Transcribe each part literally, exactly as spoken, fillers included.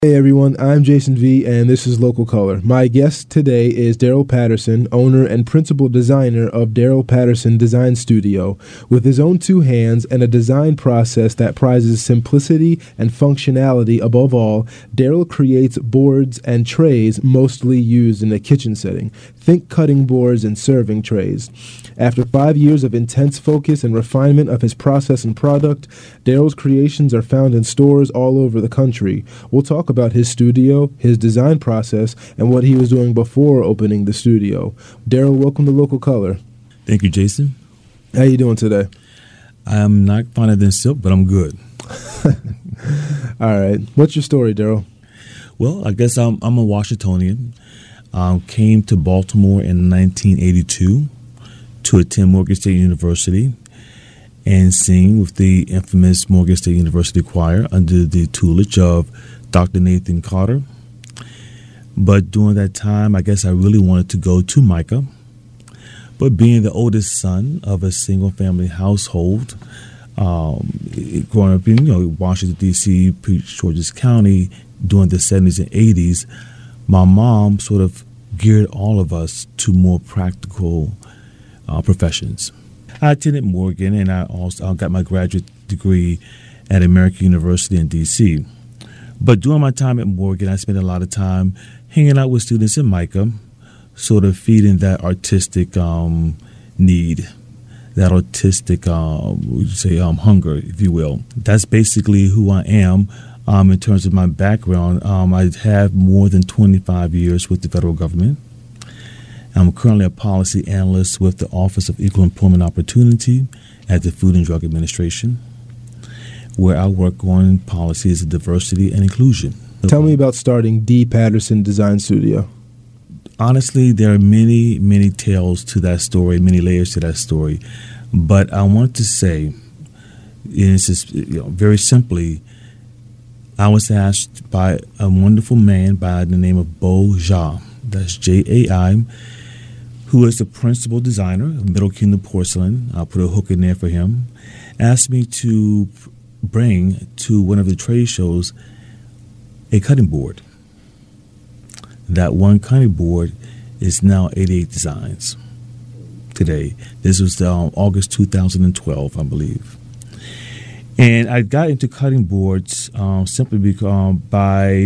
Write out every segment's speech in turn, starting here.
Hey everyone, I'm Jason V, and this is Local Color. My guest today is Daryl Patterson, owner and principal designer of Daryl Patterson Design Studio. With his own two hands and a design process that prizes simplicity and functionality above all, Daryl creates boards and trays mostly used in a kitchen setting. Think cutting boards and serving trays. After five years of intense focus and refinement of his process and product, Daryl's creations are found in stores all over the country. We'll talk about his studio, his design process, and what he was doing before opening the studio. Daryl, welcome to Local Color. Thank you, Jason. How you doing today? I'm not finer than silk, but I'm good. All right. What's your story, Daryl? Well, I guess I'm, I'm a Washingtonian. Um, came to Baltimore in nineteen eighty-two to attend Morgan State University and sing with the infamous Morgan State University Choir under the tutelage of Doctor Nathan Carter. But during that time, I guess I really wanted to go to Micah. But being the oldest son of a single-family household, um, growing up in you know Washington, D C, Prince George's County during the seventies and eighties, my mom sort of geared all of us to more practical uh, professions. I attended Morgan, and I also got my graduate degree at American University in D C. But during my time at Morgan, I spent a lot of time hanging out with students in Micah, sort of feeding that artistic um, need, that artistic, um, would you say, um, hunger, if you will. That's basically who I am. Um, in terms of my background, um, I have more than twenty-five years with the federal government. I'm currently a policy analyst with the Office of Equal Employment Opportunity at the Food and Drug Administration, where I work on policies of diversity and inclusion. Tell me about starting D. Patterson Design Studio. Honestly, there are many, many tales to that story, many layers to that story. But I want to say, and it's just, you know, very simply, I was asked by a wonderful man by the name of Bo Jha, that's J A I, who is the principal designer of Middle Kingdom Porcelain. I'll put a hook in there for him. Asked me to bring to one of the trade shows a cutting board. That one cutting board is now eighty-eight designs today. This was uh, August two thousand twelve, I believe. And I got into cutting boards um, simply because, um, by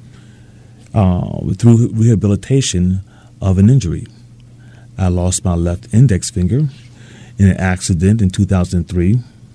uh, through rehabilitation of an injury. I lost my left index finger in an accident in two thousand three,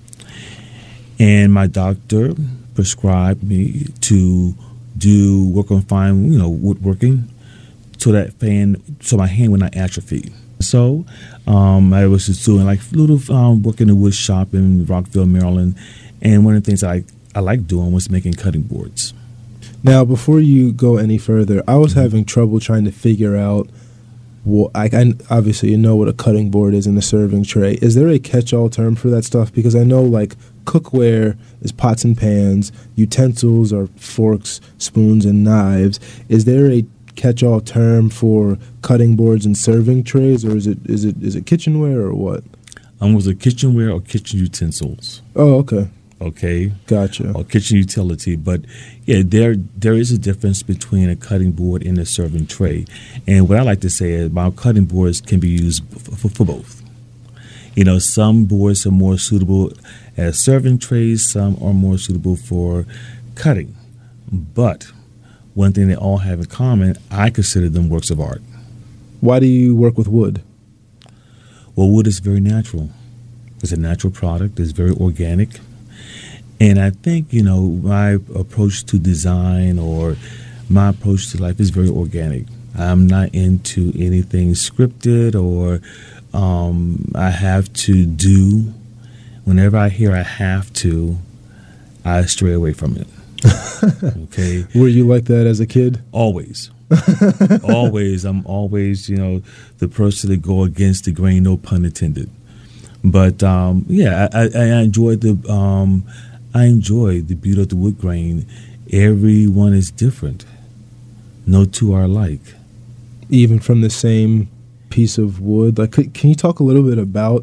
and my doctor prescribed me to do work on fine, you know, woodworking, so that fan, so my hand would not atrophy. So um, I was just doing like little um, work in the wood shop in Rockville, Maryland, and one of the things I I liked doing was making cutting boards. Now, before you go any further, I was mm-hmm. having trouble trying to figure out. Well, I, I obviously you know what a cutting board is and a serving tray. Is there a catch-all term for that stuff? Because I know like cookware is pots and pans, utensils are forks, spoons, and knives. Is there a catch-all term for cutting boards and serving trays, or is it is it is it kitchenware or what? Um, was it kitchenware or kitchen utensils? Oh, okay. Okay, gotcha. Or kitchen utility, but yeah, there there is a difference between a cutting board and a serving tray. And what I like to say is, my cutting boards can be used for, for, for both. You know, some boards are more suitable as serving trays, some are more suitable for cutting. But one thing they all have in common, I consider them works of art. Why do you work with wood? Well, wood is very natural. It's a natural product. It's very organic. And I think, you know, my approach to design or my approach to life is very organic. I'm not into anything scripted or um, I have to do. Whenever I hear I have to, I stray away from it. Okay. Were you like that as a kid? Always. Always. I'm always, you know, the person to go against the grain, no pun intended. But, um, yeah, I, I, I enjoy the... Um, I enjoy the beauty of the wood grain. Everyone is different. No two are alike. Even from the same piece of wood? Like, can you talk a little bit about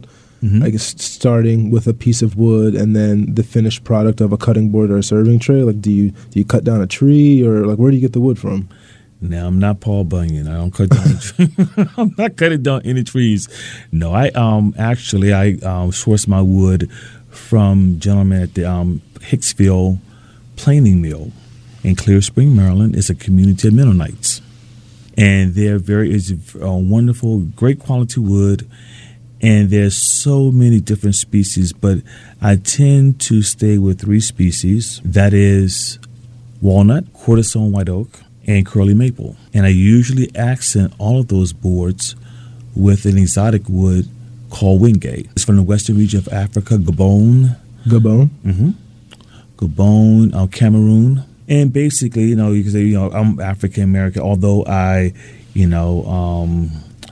Mm-hmm. I guess starting with a piece of wood and then the finished product of a cutting board or a serving tray. Like, do you do you cut down a tree, or like where do you get the wood from? Now, I'm not Paul Bunyan. I don't cut down. I'm not cutting down any trees. No, I um actually I um, source my wood from gentlemen at the um, Hicksville Planing Mill in Clear Spring, Maryland. It's a community of Mennonites, and they're very it's a wonderful, great quality wood. And there's so many different species, but I tend to stay with three species. That is walnut, quarterstone white oak, and curly maple. And I usually accent all of those boards with an exotic wood called wingate. It's from the western region of Africa, Gabon. Gabon? Mm-hmm. Gabon, uh, Cameroon. And basically, you know, you can say, you know, I'm African American, although I, you know, um,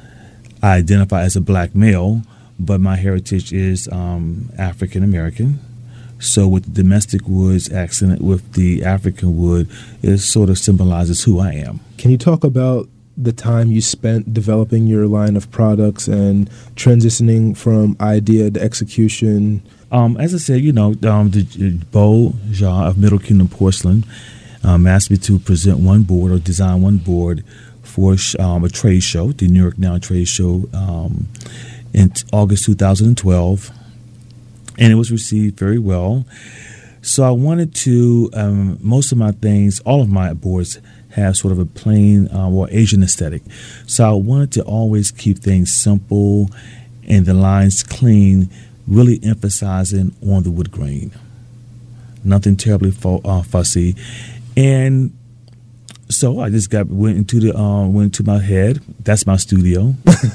I identify as a black male, but my heritage is um, African American. So with the domestic woods accent with the African wood, it sort of symbolizes who I am. Can you talk about the time you spent developing your line of products and transitioning from idea to execution? Um, as I said, you know, um, the Beau Jean of Middle Kingdom Porcelain um, asked me to present one board or design one board for um, a trade show, the New York Now trade show, um, in t- August two thousand twelve, and it was received very well. So I wanted to, um, most of my things, all of my boards have sort of a plain uh, or Asian aesthetic. So I wanted to always keep things simple and the lines clean, really emphasizing on the wood grain. Nothing terribly fo- uh, fussy. And so I just got went into the uh, went to my head. That's my studio,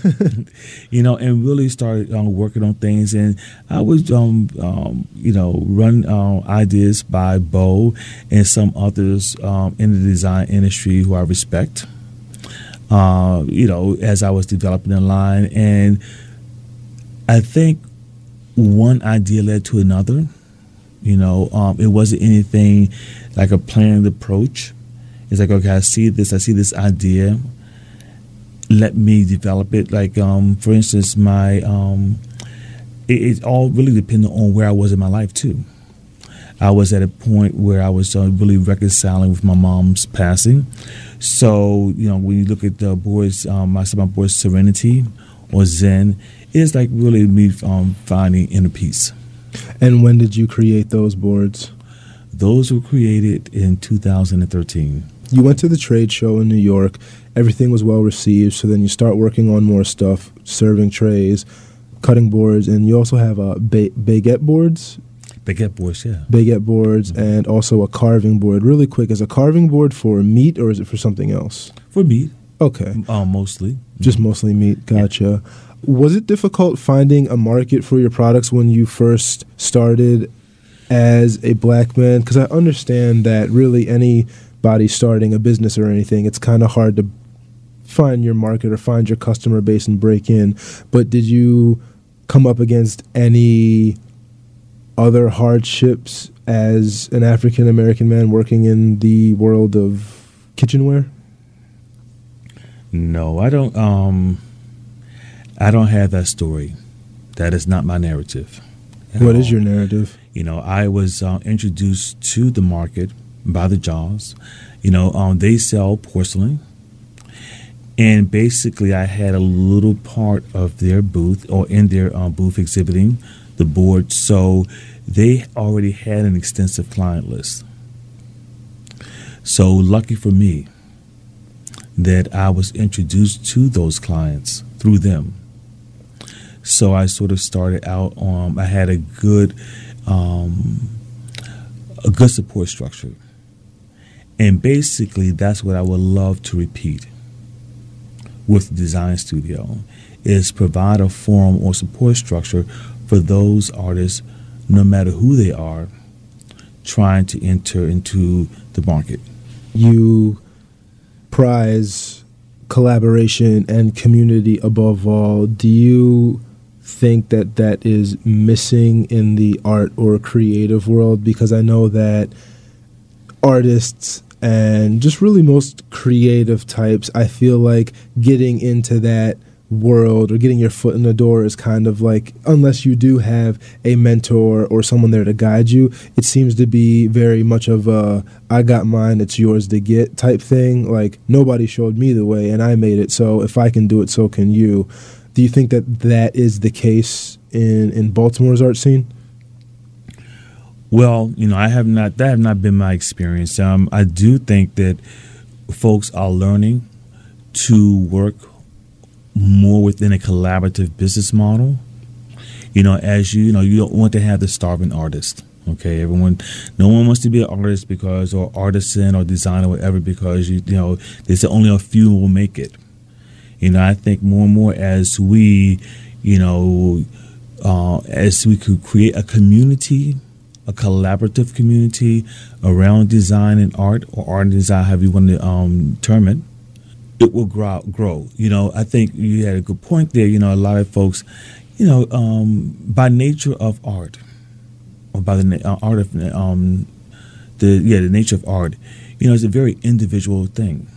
you know, and really started um, working on things. And I would, um, um, you know, run uh, ideas by Beau and some others um, in the design industry who I respect. Uh, you know, as I was developing the line, and I think one idea led to another. You know, um, it wasn't anything like a planned approach. It's like, okay, I see this, I see this idea. Let me develop it. Like, um, for instance, my um, it, it all really depended on where I was in my life too. I was at a point where I was uh, really reconciling with my mom's passing. So, you know, when you look at the boys, um, I said my boys Serenity or Zen, it's like really me um, finding inner peace. And when did you create those boards? Those were created in two thousand thirteen. You went to the trade show in New York. Everything was well received. So then you start working on more stuff, serving trays, cutting boards, and you also have uh, ba- baguette boards. Baguette boards, yeah. Baguette boards, mm-hmm. And also a carving board. Really quick, is a carving board for meat or is it for something else? For meat. Okay. Uh, mostly. Just mm-hmm. mostly meat. Gotcha. Yeah. Was it difficult finding a market for your products when you first started as a black man? Because I understand that really anybody starting a business or anything, it's kind of hard to find your market or find your customer base and break in. But did you come up against any other hardships as an African American man working in the world of kitchenware? No, I don't. Um, I don't have that story. That is not my narrative. What all. is your narrative? You know, I was uh, introduced to the market by the Jaws. You know, um, they sell porcelain. And basically, I had a little part of their booth or in their uh, booth exhibiting the board. So they already had an extensive client list. So lucky for me that I was introduced to those clients through them. So I sort of started out on, I had a good, um, a good support structure. And basically, that's what I would love to repeat with the design studio, is provide a forum or support structure for those artists, no matter who they are, trying to enter into the market. You prize collaboration and community above all. Do you think that that is missing in the art or creative world? Because I know that artists and just really most creative types, I feel like getting into that world or getting your foot in the door is kind of like, unless you do have a mentor or someone there to guide you, it seems to be very much of a I got mine, it's yours to get type thing. Like, nobody showed me the way and I made it, so if I can do it, so can you. Do you think that that is the case in, in Baltimore's art scene? Well, you know, I have not, that have not been my experience. Um, I do think that folks are learning to work more within a collaborative business model. You know, as you, you know, you don't want to have the starving artist. Okay, everyone, no one wants to be an artist because, or artisan or designer, whatever, because you, you know, they say only a few will make it. You know, I think more and more as we, you know, uh, as we could create a community, a collaborative community around design and art, or art and design, however you want to um, term it, it will grow, grow. You know, I think you had a good point there. You know, a lot of folks, you know, um, by nature of art, or by the uh, art of um, the yeah the nature of art, you know, it's a very individual thing.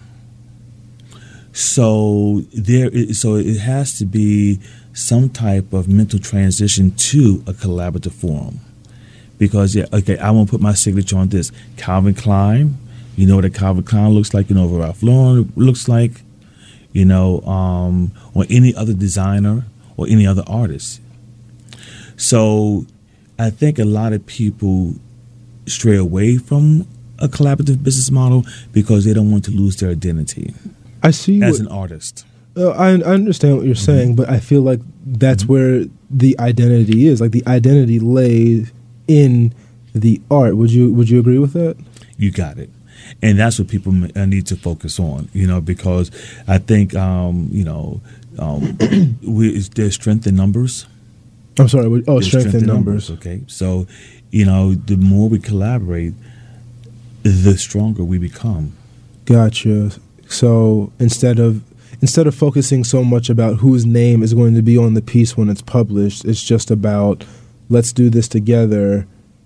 So there, is, so it has to be some type of mental transition to a collaborative forum, because yeah, okay, I want to put my signature on this. Calvin Klein. You know what a Calvin Klein looks like, you know what Ralph Lauren looks like, you know, um, or any other designer or any other artist. So I think a lot of people stray away from a collaborative business model because they don't want to lose their identity I see as what, an artist. Uh, I, I understand what you're mm-hmm. saying, but I feel like that's mm-hmm. where the identity is. Like, the identity lays in the art. Would you Would you agree with that? You got it. And that's what people need to focus on, you know, because I think, um, you know, um, we, there's strength in numbers. I'm sorry. Oh, there's strength, strength in numbers. numbers. Okay. So, you know, the more we collaborate, the stronger we become. Gotcha. So instead of instead of focusing so much about whose name is going to be on the piece when it's published, it's just about, let's do this together.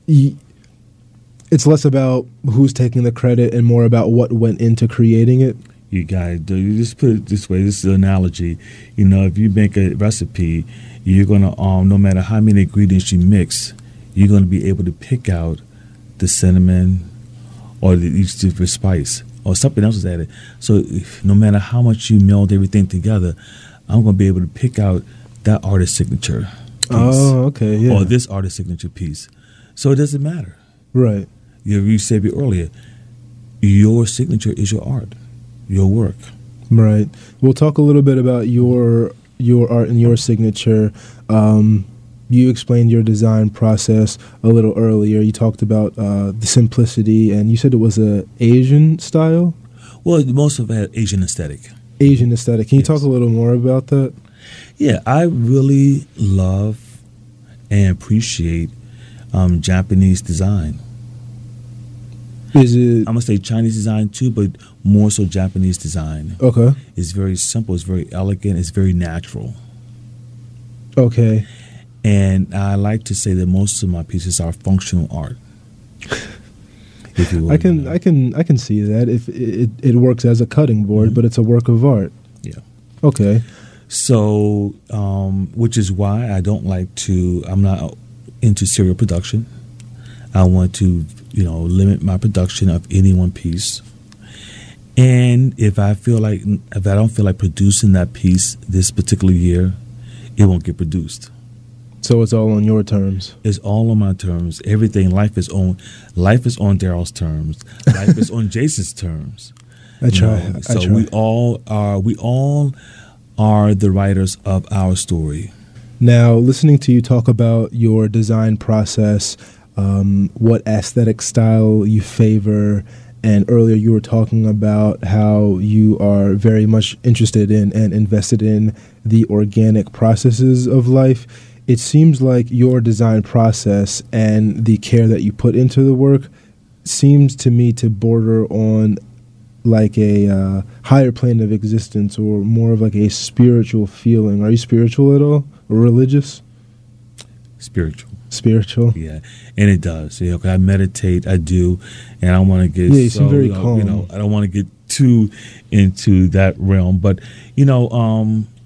It's less about who's taking the credit and more about what went into creating it. You got to you just put it this way. This is an analogy. You know, if you make a recipe, you're gonna um, no matter how many ingredients you mix, you're gonna be able to pick out the cinnamon or the, each different spice or something else is added. So if, no matter how much you meld everything together, I'm gonna be able to pick out that artist signature piece. Oh, okay, yeah. Or this artist signature piece. So it doesn't matter. Right. You, you said it earlier. Your signature is your art, your work. Right. We'll talk a little bit about your your art and your signature. Um, you explained your design process a little earlier. You talked about uh, the simplicity, and you said it was a Asian style? Well, most of it had Asian aesthetic. Asian aesthetic. Can you yes. talk a little more about that? Yeah, I really love and appreciate um, Japanese design. Is it? I'm gonna say Chinese design too, but more so Japanese design. Okay. It's very simple. It's very elegant. It's very natural. Okay. And I like to say that most of my pieces are functional art. If you will, I can, you know. I can, I can see that. If it, it works as a cutting board, mm-hmm. but it's a work of art. Yeah. Okay. So, um, which is why I don't like to. I'm not into serial production. I want to, you know, limit my production of any one piece. And if I feel like, if I don't feel like producing that piece this particular year, it won't get produced. So it's all on your terms. It's all on my terms. Everything, life is on, life is on Daryl's terms. Life is on Jason's terms. I try. You know? I so try. we all are. We all are the writers of our story. Now, listening to you talk about your design process. Um, what aesthetic style you favor, and earlier you were talking about how you are very much interested in and invested in the organic processes of life. It seems like your design process and the care that you put into the work seems to me to border on like a uh, higher plane of existence, or more of like a spiritual feeling. Are you spiritual at all, or religious? Spiritual. Spiritual, yeah, and it does. You know, 'cause I meditate, I do, and I don't want to get. Yeah, you so, seem very you know, calm. You know, I don't want to get too into that realm, but you know, um,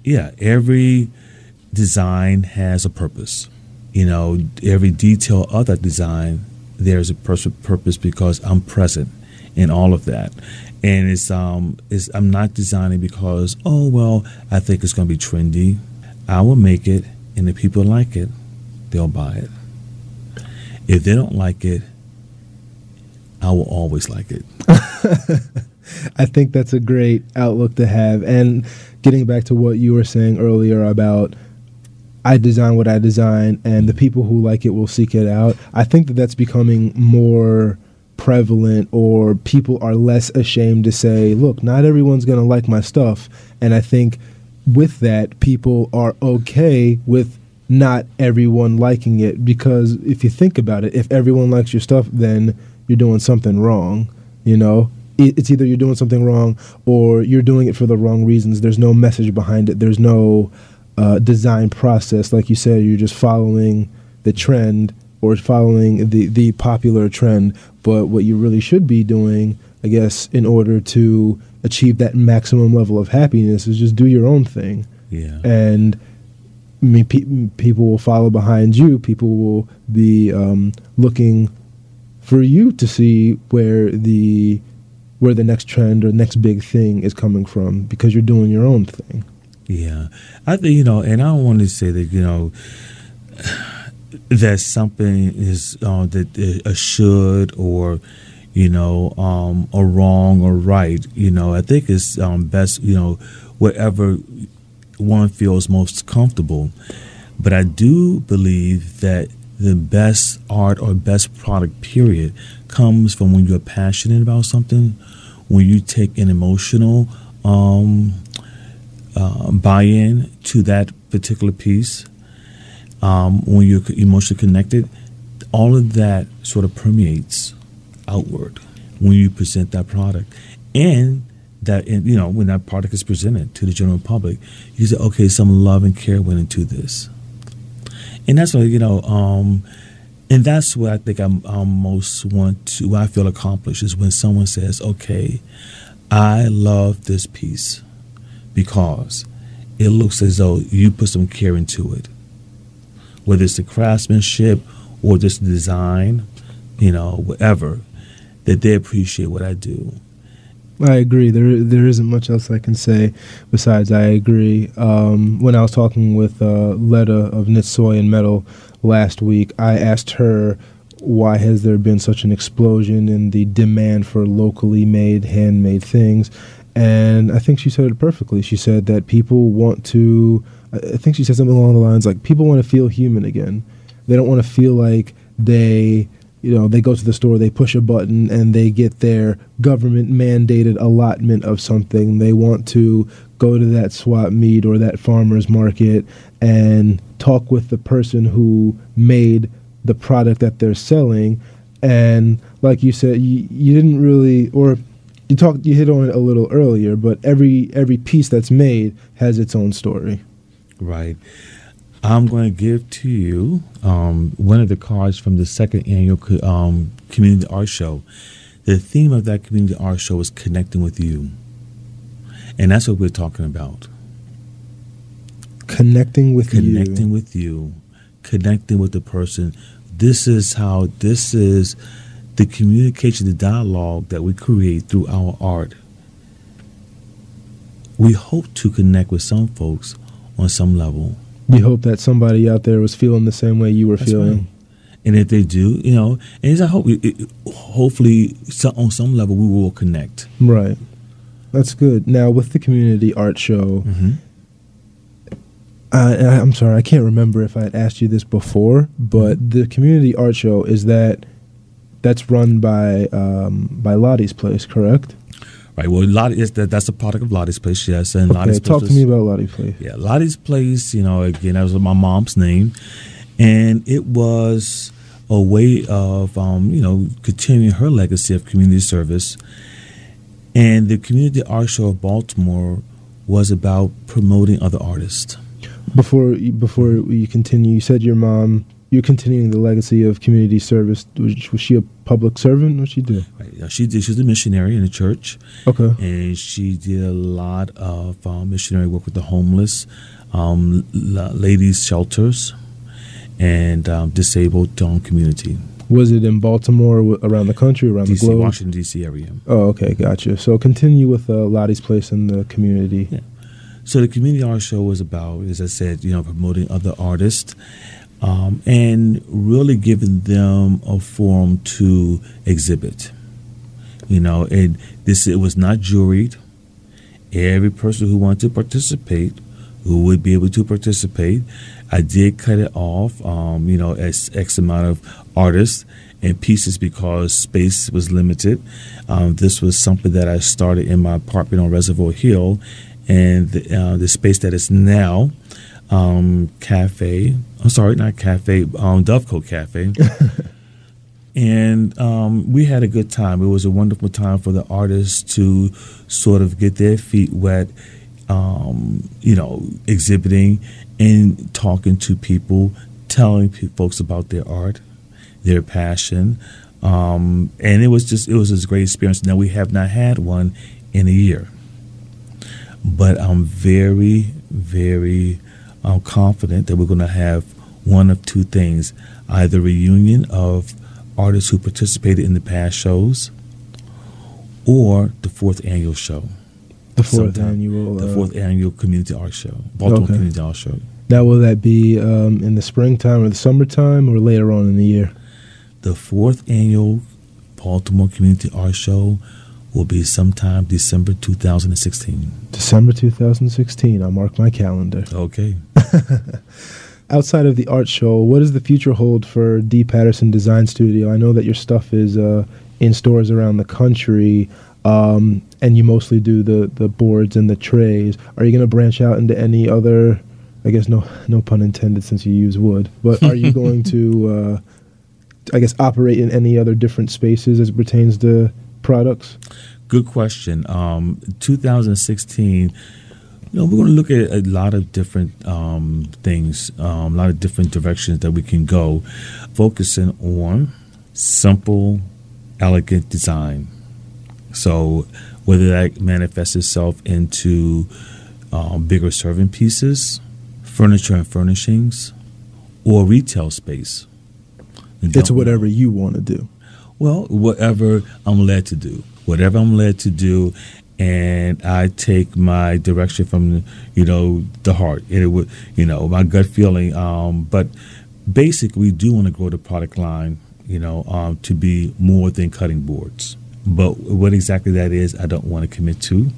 yeah, every design has a purpose. You know, every detail of that design, there's a pers- purpose because I'm present in all of that. And it's um, it's I'm not designing because, oh, well, I think it's going to be trendy. I will make it, and if people like it, they'll buy it. If they don't like it, I will always like it. I think that's a great outlook to have. And getting back to what you were saying earlier about I design what I design and the people who like it will seek it out, I think that that's becoming more prevalent, or people are less ashamed to say, look, not everyone's going to like my stuff. And I think with that, people are okay with not everyone liking it, because if you think about it, if everyone likes your stuff, then you're doing something wrong. You know, it's either you're doing something wrong or you're doing it for the wrong reasons. There's no message behind it. There's no uh, design process. Like you said, you're just following the trend or following the, the popular trend. But what you really should be doing, I guess, in order to achieve that maximum level of happiness is just do your own thing. Yeah. And I mean, pe- people will follow behind you. People will be um, looking for you to see where the where the next trend or next big thing is coming from, because you're doing your own thing. Yeah. I think, you know, and I don't want to say that, you know, that something is uh, that a should or, you know, um, a wrong or right. You know, I think it's um, best, you know, whatever one feels most comfortable. But I do believe that the best art or best product, period, comes from when you're passionate about something, when you take an emotional um, uh, buy-in to that particular piece, um, when you're emotionally connected, all of that sort of permeates outward when you present that product. And that, you know, when that product is presented to the general public, you say, okay, some love and care went into this. And that's what, you know, um, and that's what I think I'm, I'm most want to, what I feel accomplished is when someone says, okay, I love this piece because it looks as though you put some care into it. Whether it's the craftsmanship or just the design, you know, whatever, that they appreciate what I do. I agree. There, there isn't much else I can say besides I agree. Um, when I was talking with uh, Letta of Knit Soy and Metal last week, I asked her why has there been such an explosion in the demand for locally made, handmade things, and I think she said it perfectly. She said that people want to, I think she said something along the lines like, people want to feel human again. They don't want to feel like they... You know, they go to the store, they push a button, and they get their government-mandated allotment of something. They want to go to that swap meet or that farmer's market and talk with the person who made the product that they're selling. And like you said, you, you didn't really, or you talked, you hit on it a little earlier, but every every piece that's made has its own story. Right. I'm going to give to you um, one of the cards from the second annual um, Community Art Show. The theme of that Community Art Show is connecting with you. And that's what we're talking about. Connecting with connecting you. Connecting with you. Connecting with the person. This is how, this is the communication, the dialogue that we create through our art. We hope to connect with some folks on some level. We hope that somebody out there was feeling the same way you were That's feeling. Right. And if they do, you know, and I hope, it, it, hopefully, so, on some level, we will connect. Right. That's good. Now, with the Community Art Show, mm-hmm. uh, and I, I'm sorry, I can't remember if I had asked you this before, but the Community Art Show, is that, that's run by um, by Lottie's Place, correct? Right. Well, Lottie is that, that's a product of Lottie's Place, yes. And okay, Lottie's talk Place to me about Lottie's Place. Yeah, Lottie's Place, you know, again, that was my mom's name. And it was a way of, um, you know, continuing her legacy of community service. And the Community Art Show of Baltimore was about promoting other artists. Before, before you continue, you said your mom you're continuing the legacy of community service. Was, was she a public servant? What she do? Right. She did. She was a missionary in the church. Okay. And she did a lot of um, missionary work with the homeless, um, l- ladies' shelters, and um, disabled um, community. Was it in Baltimore, or around the country, around D C, the globe? Washington, D C area. Oh, okay, gotcha. So continue with uh, Lottie's place in the community. Yeah. So the community art show was about, as I said, you know, promoting other artists um, and really giving them a forum to exhibit. You know, and this it was not juried. Every person who wanted to participate, who would be able to participate, I did cut it off, um, you know, as X amount of artists and pieces because space was limited. Um, this was something that I started in my apartment on Reservoir Hill, and the, uh, the space that is now um, cafe. I'm sorry, not cafe, um, Dovecote Cafe. And um, we had a good time. It was a wonderful time for the artists to sort of get their feet wet, um, you know, exhibiting and talking to people, telling pe- folks about their art, their passion. Um, and it was just, it was a great experience. Now, we have not had one in a year. But I'm very, very um, confident that we're going to have one of two things, either a reunion of artists who participated in the past shows, or the fourth annual show. The fourth Sometime. annual. The uh, fourth annual community art show, Baltimore Okay. Community Art Show. Now, will that be um, in the springtime or the summertime, or later on in the year? The fourth annual Baltimore Community Art Show will be sometime December two thousand sixteen. December two thousand sixteen. I'll mark my calendar. Okay. Outside of the art show, what does the future hold for D. Patterson Design Studio? I know that your stuff is uh, in stores around the country, um, and you mostly do the, the boards and the trays. Are you going to branch out into any other, I guess no no pun intended since you use wood, but are you going to, uh, I guess, operate in any other different spaces as it pertains to products? Good question. Um, two thousand sixteen, you know, we're going to look at a lot of different um, things, um, a lot of different directions that we can go, focusing on simple, elegant design. So whether that manifests itself into um, bigger serving pieces, furniture and furnishings, or retail space. It's whatever you want to do. Well, whatever I'm led to do. Whatever I'm led to do, and I take my direction from, you know, the heart. And it would, you know, my gut feeling. Um, but basically, we do want to grow the product line, you know, um, to be more than cutting boards. But what exactly that is, I don't want to commit to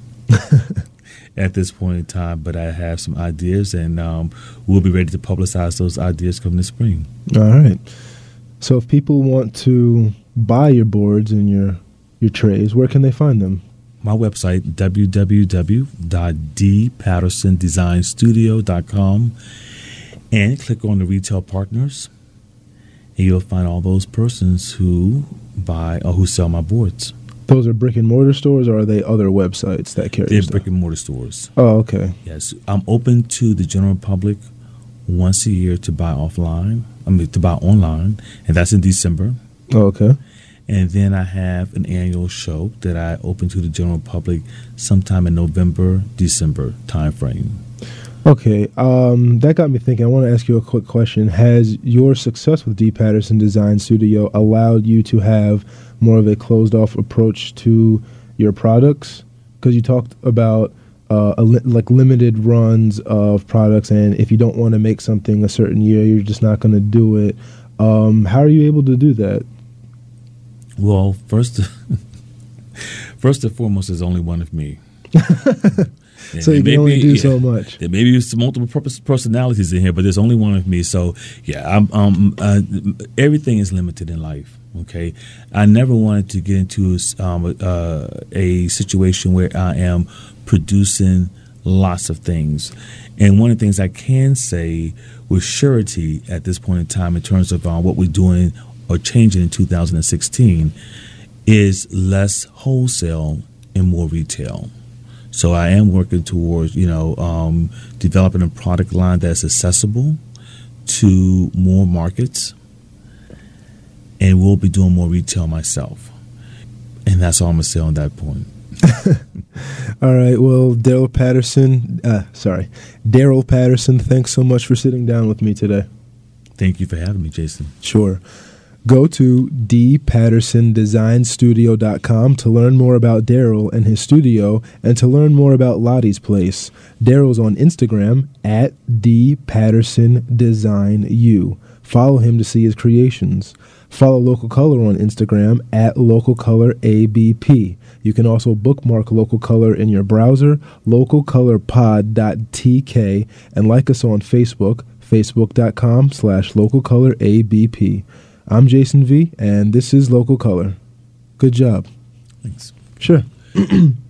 at this point in time. But I have some ideas, and um, we'll be ready to publicize those ideas come this spring. All right. So if people want to buy your boards and your your trays, where can they find them? My website, w w w dot d patterson design studio dot com, and click on the retail partners, and you'll find all those persons who buy or who sell my boards. Those are brick and mortar stores, or are they other websites that carry They're your stuff? brick and mortar stores. Oh, okay. Yes, I'm open to the general public once a year to buy offline. I mean, to buy online, and that's in December. Oh, okay. And then I have an annual show that I open to the general public sometime in November, December time frame. Okay, um, that got me thinking. I want to ask you a quick question. Has your success with D. Patterson Design Studio allowed you to have more of a closed-off approach to your products? Because you talked about uh, a li- like limited runs of products, and if you don't want to make something a certain year, you're just not going to do it. Um, how are you able to do that? Well, first, first and foremost, there's only one of me. So you can only do yeah, so much. There may be some multiple purpose personalities in here, but there's only one of me. So yeah, I'm, um, uh, everything is limited in life. Okay, I never wanted to get into um, uh, a situation where I am producing lots of things. And one of the things I can say with surety at this point in time, in terms of uh, what we're doing or changing in two thousand sixteen, is less wholesale and more retail. So I am working towards, you know, um, developing a product line that's accessible to more markets, and we'll be doing more retail myself. And that's all I'm going to say on that point. All right. Well, Daryl Patterson, uh, sorry, Daryl Patterson, thanks so much for sitting down with me today. Thank you for having me, Jason. Sure. Go to d patterson design studio dot com to learn more about Daryl and his studio and to learn more about Lottie's Place. Daryl's on Instagram at d patterson design u. Follow him to see his creations. Follow Local Color on Instagram at local color A B P. You can also bookmark Local Color in your browser, local color pod dot t k, and like us on Facebook, facebook.com slash local color ABP. I'm Jason V, and this is Local Color. Good job. Thanks. Sure.